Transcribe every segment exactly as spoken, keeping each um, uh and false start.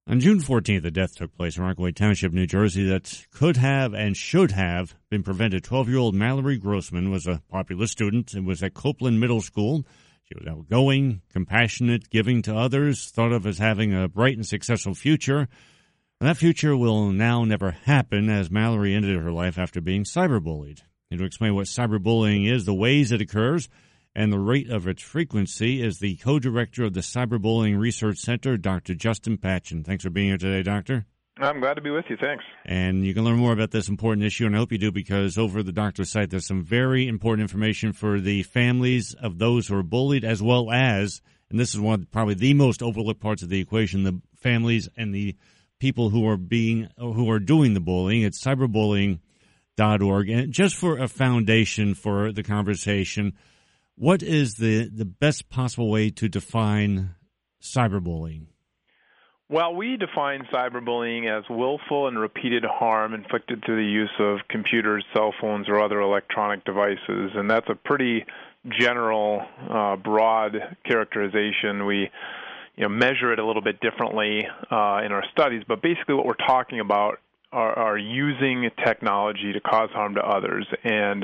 On June fourteenth, a death took place in Rockaway Township, New Jersey, that could have and should have been prevented. twelve-year-old Mallory Grossman was a popular student and was at Copeland Middle School. She was outgoing, compassionate, giving to others, thought of as having a bright and successful future. And that future will now never happen, as Mallory ended her life after being cyberbullied. And to explain what cyberbullying is, the ways it occurs, and the rate of its frequency is the co-director of the Cyberbullying Research Center, Doctor Justin Patchen. Thanks for being here today, Doctor. I'm glad to be with you. Thanks. And you can learn more about this important issue, and I hope you do, because over the doctor's site there's some very important information for the families of those who are bullied, as well as, and this is one of probably the most overlooked parts of the equation, the families and the people who are being who are doing the bullying. It's cyberbullying dot org. And just for a foundation for the conversation, what is the, the best possible way to define cyberbullying? Well, we define cyberbullying as willful and repeated harm inflicted through the use of computers, cell phones, or other electronic devices. And that's a pretty general, uh, broad characterization. We you know, measure it a little bit differently uh, in our studies, but basically what we're talking about are, are using technology to cause harm to others. And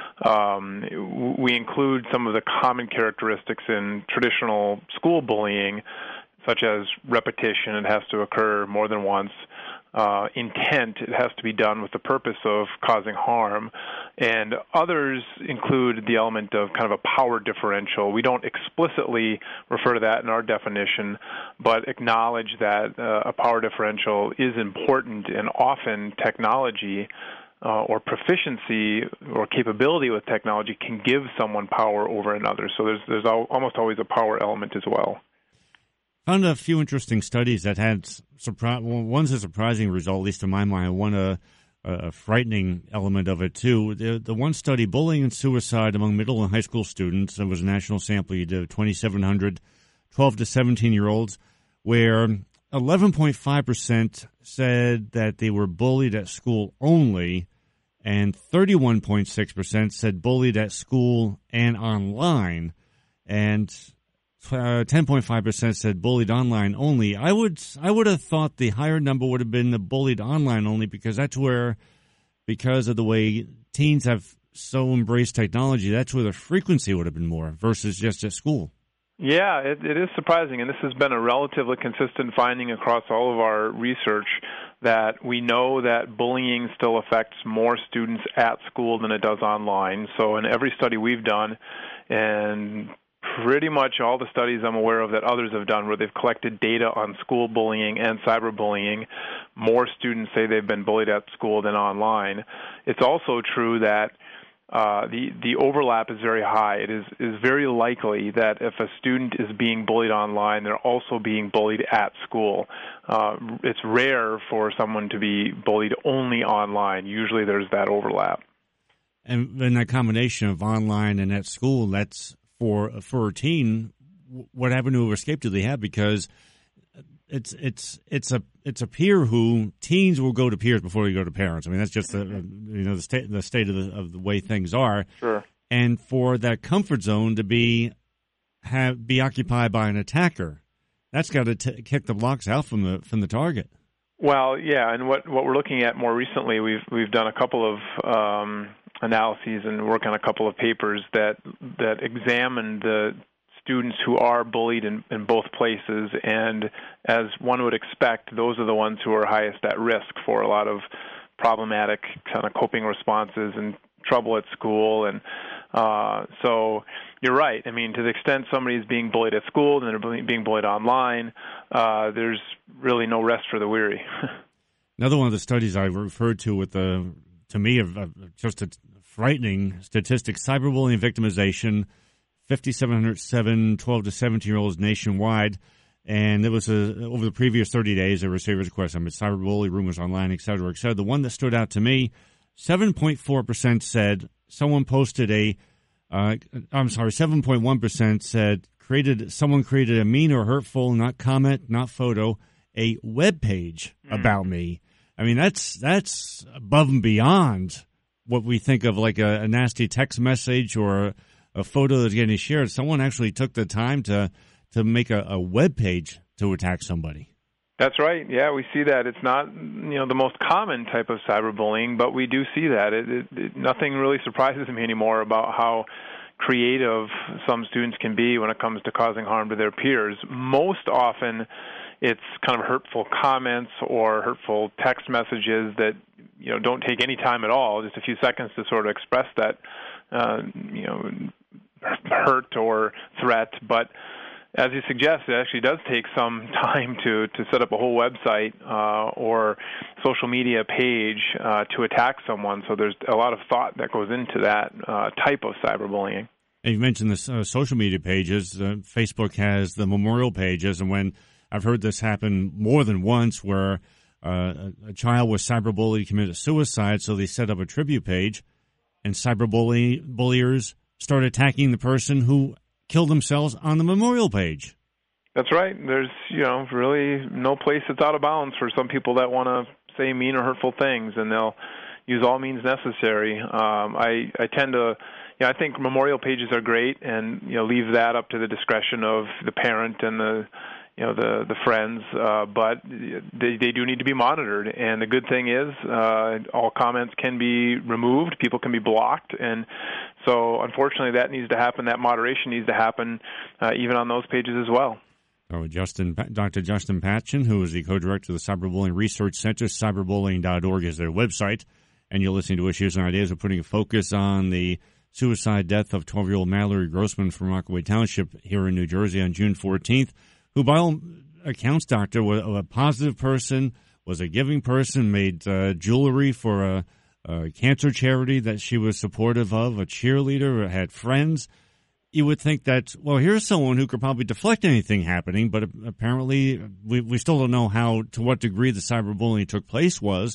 Um, we include some of the common characteristics in traditional school bullying, such as repetition. It has to occur more than once. Uh, intent, it has to be done with the purpose of causing harm. And others include the element of kind of a power differential. We don't explicitly refer to that in our definition, but acknowledge that uh, a power differential is important, and often technology Uh, or proficiency or capability with technology can give someone power over another. So there's there's al- almost always a power element as well. Found a few interesting studies that had surprise. Well, one's a surprising result, at least in my mind. One a, a frightening element of it too. The, the one study, bullying and suicide among middle and high school students. There was a national sample. You did twenty-seven hundred twelve to seventeen year olds, where eleven point five percent said that they were bullied at school only, and thirty-one point six percent said bullied at school and online, and uh, ten point five percent said bullied online only. I would I would have thought the higher number would have been the bullied online only, because that's where, because of the way teens have so embraced technology, that's where the frequency would have been more versus just at school. Yeah, it, it is surprising, and this has been a relatively consistent finding across all of our research, that we know that bullying still affects more students at school than it does online. So in every study we've done, and pretty much all the studies I'm aware of that others have done where they've collected data on school bullying and cyberbullying, more students say they've been bullied at school than online. It's also true that Uh, the the overlap is very high. It is is very likely that if a student is being bullied online, they're also being bullied at school. Uh, it's rare for someone to be bullied only online. Usually there's that overlap. And then that combination of online and at school, that's for for a teen, what avenue of escape do they have? Because it's it's it's a it's a peer who teens will go to peers before they go to parents. I mean, that's just the you know the state the state of the of the way things are. Sure. And for that comfort zone to be have be occupied by an attacker, that's got to t- kick the blocks out from the from the target. Well, yeah, and what what we're looking at more recently, we've we've done a couple of um, analyses and work on a couple of papers that that examine the students who are bullied in, in both places, and as one would expect, those are the ones who are highest at risk for a lot of problematic kind of coping responses and trouble at school. And uh, so you're right. I mean, to the extent somebody is being bullied at school and they're being bullied online, uh, there's really no rest for the weary. Another one of the studies I referred to with the, to me, of, of just a frightening statistic, cyberbullying victimization, five thousand seven hundred seven twelve to seventeen-year-olds nationwide, and it was a, over the previous thirty days, there were serious requests. I mean, cyberbullying, rumors online, et cetera, et cetera. The one that stood out to me, seven point four percent said someone posted a, uh, I'm sorry, seven point one percent said created someone created a mean or hurtful, not comment, not photo, a web page mm. about me. I mean, that's that's above and beyond what we think of like a, a nasty text message or a, a photo that's getting shared. Someone actually took the time to to make a, a web page to attack somebody. That's right. Yeah, we see that. It's not, you know, the most common type of cyberbullying, but we do see that. It, it, it, nothing really surprises me anymore about how creative some students can be when it comes to causing harm to their peers. Most often, it's kind of hurtful comments or hurtful text messages that, you know, don't take any time at all, just a few seconds to sort of express that, uh, you know, hurt or threat. But as you suggest, it actually does take some time to, to set up a whole website uh, or social media page uh, to attack someone. So there's a lot of thought that goes into that uh, type of cyberbullying. And you mentioned the uh, social media pages. Uh, Facebook has the memorial pages, and when I've heard this happen more than once where uh, a, a child was cyberbullied, committed suicide, so they set up a tribute page, and cyberbulliers start attacking the person who killed themselves on the memorial page. That's right. There's, you know, really no place that's out of bounds for some people that want to say mean or hurtful things, and they'll use all means necessary. Um, I, I tend to, yeah, I think memorial pages are great, and, you know, leave that up to the discretion of the parent and the, you know, the the friends. Uh, but they they do need to be monitored. And the good thing is, uh, all comments can be removed. People can be blocked, and so unfortunately, that needs to happen. That moderation needs to happen, uh, even on those pages as well. Oh, Justin, Doctor Justin Patchen, who is the co-director of the Cyberbullying Research Center, cyberbullying dot org is their website. And you're listening to Issues and Ideas. We're putting a focus on the suicide death of twelve-year-old Mallory Grossman from Rockaway Township here in New Jersey on June fourteenth, who by all accounts, Doctor, was a positive person, was a giving person, made uh, jewelry for a, a cancer charity that she was supportive of, a cheerleader, had friends. You would think that, well, here's someone who could probably deflect anything happening, but apparently we, we still don't know how, to what degree the cyberbullying took place was.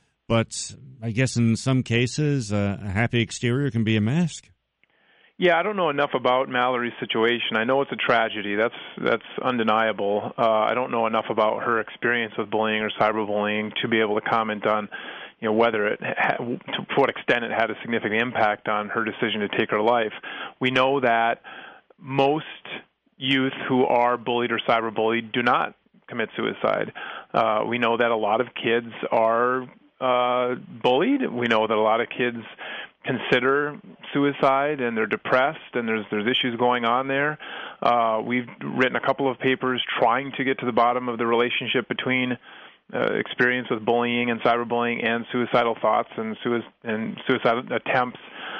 But I guess in some cases, uh, a happy exterior can be a mask. Yeah, I don't know enough about Mallory's situation. I know it's a tragedy. That's that's undeniable. Uh, I don't know enough about her experience with bullying or cyberbullying to be able to comment on, you know, whether it, ha- to what extent it had a significant impact on her decision to take her life. We know that most youth who are bullied or cyberbullied do not commit suicide. Uh, we know that a lot of kids are uh, bullied. We know that a lot of kids consider suicide and they're depressed and there's there's issues going on there. Uh, we've written a couple of papers trying to get to the bottom of the relationship between uh, experience with bullying and cyberbullying and suicidal thoughts and, sui- and suicide attempts.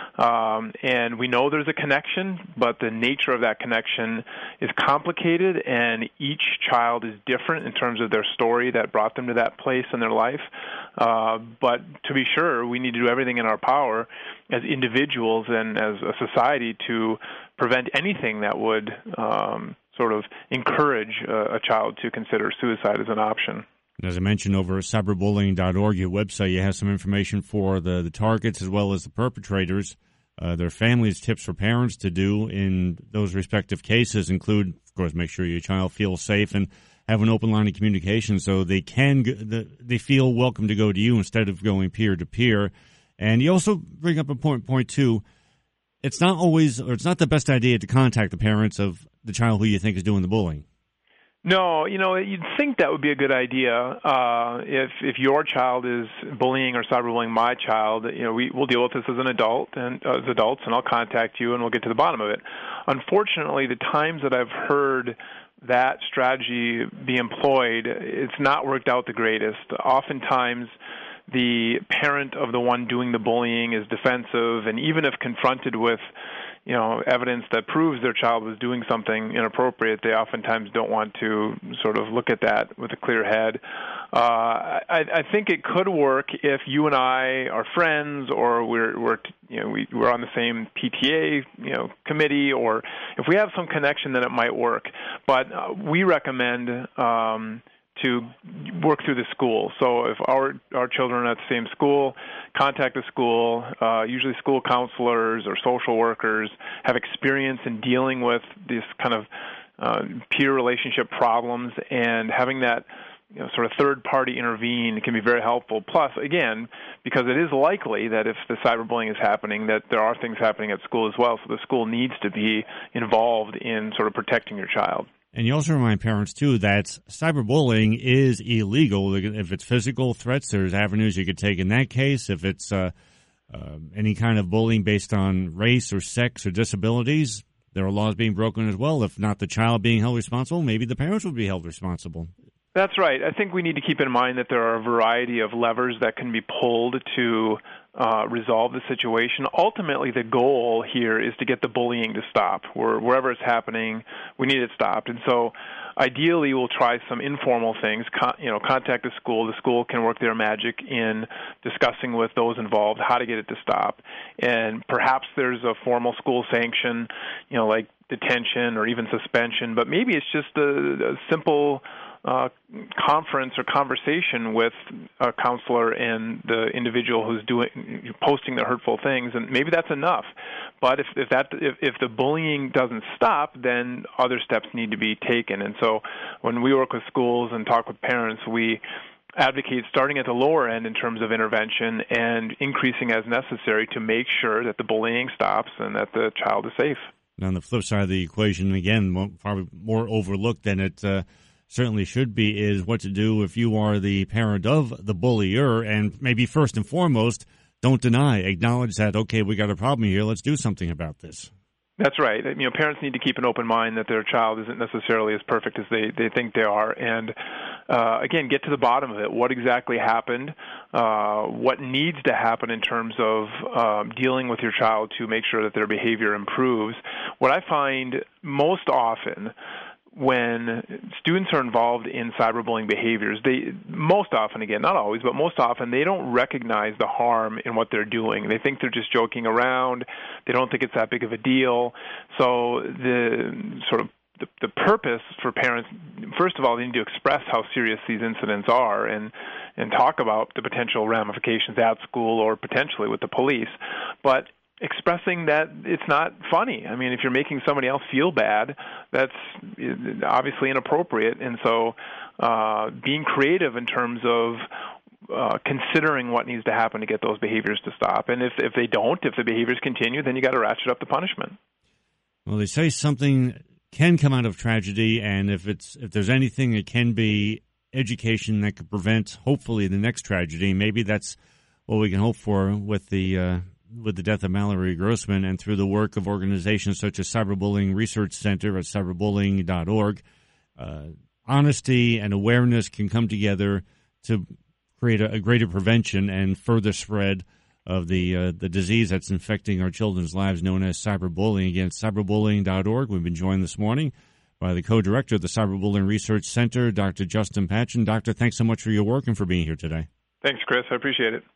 Um, and we know there's a connection, but the nature of that connection is complicated, and each child is different in terms of their story that brought them to that place in their life. Uh, but to be sure, we need to do everything in our power as individuals and as a society to prevent anything that would um, sort of encourage a, a child to consider suicide as an option. As I mentioned, over at cyberbullying dot org, your website, you have some information for the, the targets as well as the perpetrators. Uh, their families, tips for parents to do in those respective cases include, of course, make sure your child feels safe and have an open line of communication so they can they feel welcome to go to you instead of going peer to peer. And you also bring up a point, point two. It's not always, or it's not the best idea to contact the parents of the child who you think is doing the bullying. No, you know, you'd think that would be a good idea. Uh, if if your child is bullying or cyberbullying my child, you know, we, we'll deal with this as an adult and uh, as adults, and I'll contact you and we'll get to the bottom of it. Unfortunately, the times that I've heard that strategy be employed, it's not worked out the greatest. Oftentimes, the parent of the one doing the bullying is defensive, and even if confronted with, you know, evidence that proves their child was doing something inappropriate, they oftentimes don't want to sort of look at that with a clear head. Uh, I, I think it could work if you and I are friends, or we're, we're you know, we, we're on the same P T A, you know, committee, or if we have some connection, then it might work. But uh, we recommend um, to work through the school. So if our our children are at the same school, contact the school. Uh, usually school counselors or social workers have experience in dealing with these kind of uh, peer relationship problems, and having that, you know, sort of third party intervene can be very helpful. Plus, again, because it is likely that if the cyberbullying is happening, that there are things happening at school as well, so the school needs to be involved in sort of protecting your child. And you also remind parents, too, that cyberbullying is illegal. If it's physical threats, there's avenues you could take in that case. If it's uh, uh, any kind of bullying based on race or sex or disabilities, there are laws being broken as well. If not the child being held responsible, maybe the parents would be held responsible. That's right. I think we need to keep in mind that there are a variety of levers that can be pulled to uh, resolve the situation. Ultimately, the goal here is to get the bullying to stop. Where, wherever it's happening, we need it stopped. And so ideally, we'll try some informal things. Con- you know, contact the school. The school can work their magic in discussing with those involved how to get it to stop. And perhaps there's a formal school sanction, you know, like detention or even suspension. But maybe it's just a, a simple Uh, conference or conversation with a counselor and the individual who's doing posting the hurtful things, and maybe that's enough. But if, if that if, if the bullying doesn't stop, then other steps need to be taken. And so, when we work with schools and talk with parents, we advocate starting at the lower end in terms of intervention and increasing as necessary to make sure that the bullying stops and that the child is safe. And on the flip side of the equation, again, probably more overlooked than it Uh certainly should be, is what to do if you are the parent of the bullier. And maybe first and foremost, don't deny. Acknowledge that, okay, we got a problem here. Let's do something about this. That's right. You know, parents need to keep an open mind that their child isn't necessarily as perfect as they, they think they are. And, uh, again, get to the bottom of it. What exactly happened? Uh, what needs to happen in terms of um, dealing with your child to make sure that their behavior improves? What I find most often when students are involved in cyberbullying behaviors, they most often, again, not always, but most often, they don't recognize the harm in what they're doing. They think they're just joking around. They don't think it's that big of a deal. So the sort of the, the purpose for parents, first of all, they need to express how serious these incidents are and and talk about the potential ramifications at school or potentially with the police. But expressing that it's not funny. I mean, if you're making somebody else feel bad, that's obviously inappropriate. And so uh, being creative in terms of uh, considering what needs to happen to get those behaviors to stop. And if, if they don't, if the behaviors continue, then you got to ratchet up the punishment. Well, they say something can come out of tragedy, and if it's if there's anything, it can be education that could prevent, hopefully, the next tragedy. Maybe that's what we can hope for with the uh, with the death of Mallory Grossman, and through the work of organizations such as Cyberbullying Research Center at cyberbullying dot org. Uh, honesty and awareness can come together to create a, a greater prevention and further spread of the uh, the disease that's infecting our children's lives, known as cyberbullying. Again, cyberbullying dot org. We've been joined this morning by the co-director of the Cyberbullying Research Center, Doctor Justin Patchen. Doctor, thanks so much for your work and for being here today. Thanks, Chris. I appreciate it.